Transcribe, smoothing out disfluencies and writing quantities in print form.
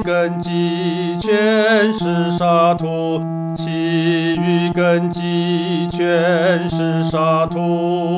根基全是沙土，其余根基全是沙土。